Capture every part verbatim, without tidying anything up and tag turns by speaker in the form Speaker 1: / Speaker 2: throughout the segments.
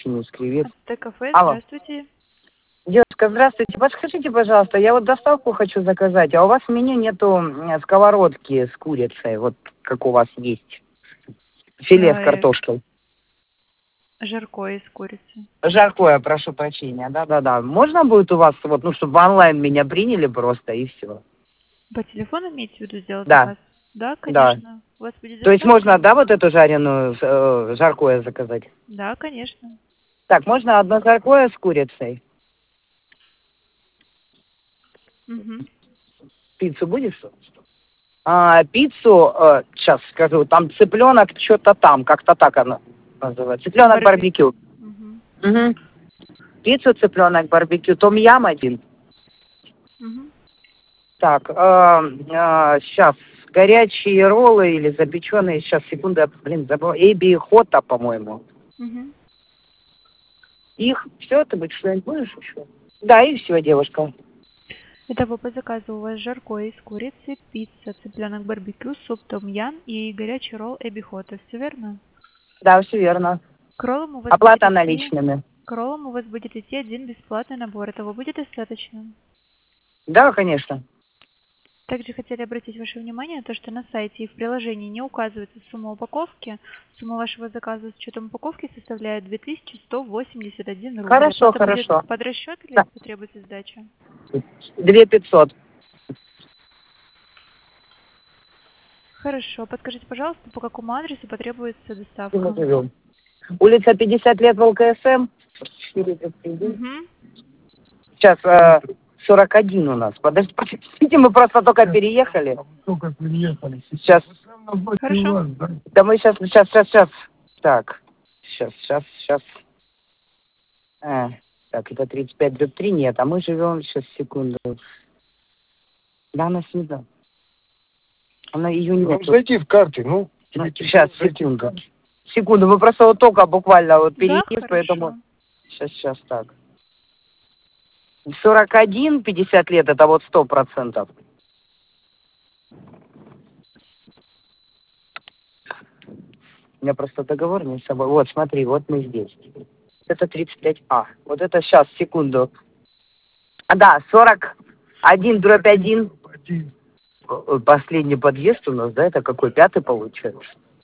Speaker 1: печенью с креветкой.
Speaker 2: Т-кафе,
Speaker 1: Алло.
Speaker 2: здравствуйте.
Speaker 1: Девушка, здравствуйте. Подскажите, пожалуйста, я вот доставку хочу заказать, а у вас в меню нету м, сковородки с курицей, вот как у вас есть. Филе с
Speaker 2: Э,
Speaker 1: картошкой.
Speaker 2: жаркое из курицы.
Speaker 1: Жаркое, прошу прощения, да-да-да. Можно будет у вас, вот, ну, чтобы онлайн меня приняли просто, и все.
Speaker 2: По телефону имеете в виду сделать
Speaker 1: Да,
Speaker 2: заказ? Да,
Speaker 1: да.
Speaker 2: конечно. У вас будет
Speaker 1: То есть
Speaker 2: доставка?
Speaker 1: можно, да, вот эту жареную, э, жаркое заказать?
Speaker 2: Да, конечно.
Speaker 1: Так, можно одно жаркое с курицей?
Speaker 2: Угу.
Speaker 1: Пиццу будешь? А, пиццу, э, сейчас скажу, там цыпленок, что-то там, как-то так оно называется. Цыпленок
Speaker 2: Барбекю.
Speaker 1: барбекю.
Speaker 2: Угу.
Speaker 1: Угу. Пиццу, цыпленок барбекю, том-ям один.
Speaker 2: Угу.
Speaker 1: Так, сейчас горячие роллы или запеченные, сейчас, секунду, я, блин, забыла, эби хота, по-моему.
Speaker 2: Угу.
Speaker 1: Их, все, ты будешь что-нибудь будешь еще? Да, и все, девушка.
Speaker 2: Итого по заказу у вас жаркое из курицы, пицца, цыпленок барбекю, суп том-ям и горячий ролл эбихота. Все верно?
Speaker 1: Да, все верно.
Speaker 2: К роллам у вас будет
Speaker 1: Оплата
Speaker 2: идти...
Speaker 1: наличными.
Speaker 2: К роллам у вас будет идти один бесплатный набор. Этого будет достаточно?
Speaker 1: Да, конечно.
Speaker 2: Также хотели обратить ваше внимание на то, что на сайте и в приложении не указывается сумма упаковки. Сумма вашего заказа с учетом упаковки составляет две тысячи сто восемьдесят один рубль.
Speaker 1: Хорошо,
Speaker 2: Оплата будет
Speaker 1: хорошо.
Speaker 2: под расчет или
Speaker 1: Да.
Speaker 2: потребуется сдача?
Speaker 1: Две пятьсот.
Speaker 2: Хорошо. Подскажите, пожалуйста, по какому адресу потребуется
Speaker 1: Где мы
Speaker 2: доставка?
Speaker 1: живем? Улица пятьдесят лет в ЛКСМ.
Speaker 2: Угу.
Speaker 1: Сейчас э, сорок один у нас. Подождите, подождите, мы просто только переехали.
Speaker 3: Только переехали.
Speaker 1: Сейчас.
Speaker 2: Хорошо.
Speaker 1: Да мы сейчас, сейчас, сейчас, сейчас. Так, сейчас, сейчас, сейчас. А, так, это тридцать пять дробь три, нет, а мы живем, сейчас, секунду. Да, она снизу. Она ее
Speaker 3: Ну,
Speaker 1: нет.
Speaker 3: зайти в карте, ну.
Speaker 1: Ну, сейчас, секунду. Секунду, мы просто вот только буквально вот
Speaker 2: Да,
Speaker 1: переезд,
Speaker 2: хорошо.
Speaker 1: поэтому... Сейчас, сейчас, так. сорок один, пятьдесят лет, это вот сто процентов. У меня просто договор между собой. Вот, смотри, вот мы здесь. Это тридцать пять А. Вот это сейчас, секунду. А, да, сорок один дробь один.
Speaker 3: Один.
Speaker 1: Последний подъезд у нас, да, это какой? Пятый получается?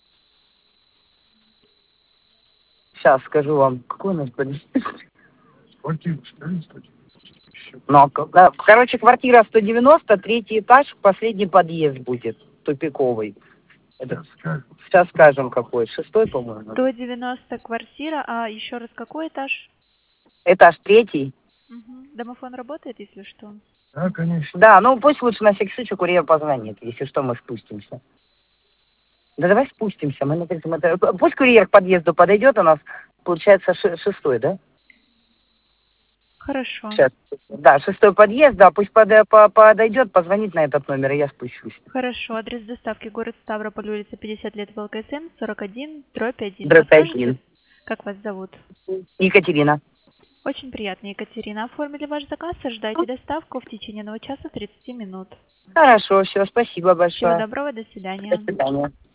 Speaker 1: Сейчас скажу вам, какой у нас подъезд?
Speaker 3: Квартиру скажи, кстати.
Speaker 1: Ну, а как- да, короче, квартира сто девяносто, третий этаж, последний подъезд будет, тупиковый. Это,
Speaker 3: Сейчас скажу.
Speaker 1: сейчас скажем какой, шестой, по-моему.
Speaker 2: сто девяносто квартира, а еще раз какой этаж?
Speaker 1: Этаж третий.
Speaker 2: Угу. Домофон работает, если что?
Speaker 3: Да, конечно.
Speaker 1: Да, ну пусть лучше на всякий случай курьер позвонит, если что, мы спустимся. Да давай спустимся, мы на третьем этаже. Пусть курьер к подъезду подойдет, у нас получается ше- шестой, да?
Speaker 2: Хорошо.
Speaker 1: Сейчас. Да, шестой подъезд, да, пусть пода- по- подойдет, позвонит на этот номер, и я спущусь.
Speaker 2: Хорошо. Адрес доставки город Ставрополь, улица пятьдесят лет в ЛКСМ, сорок один, дробь один.
Speaker 1: Дробь
Speaker 2: Подскажите,
Speaker 1: один.
Speaker 2: как вас зовут?
Speaker 1: Екатерина.
Speaker 2: Очень приятно, Екатерина. Оформили ваш заказ, ожидайте доставку в течение одного часа тридцати минут.
Speaker 1: Хорошо, все, спасибо
Speaker 2: Всего
Speaker 1: большое.
Speaker 2: доброго, до
Speaker 1: До
Speaker 2: свидания.
Speaker 1: свидания.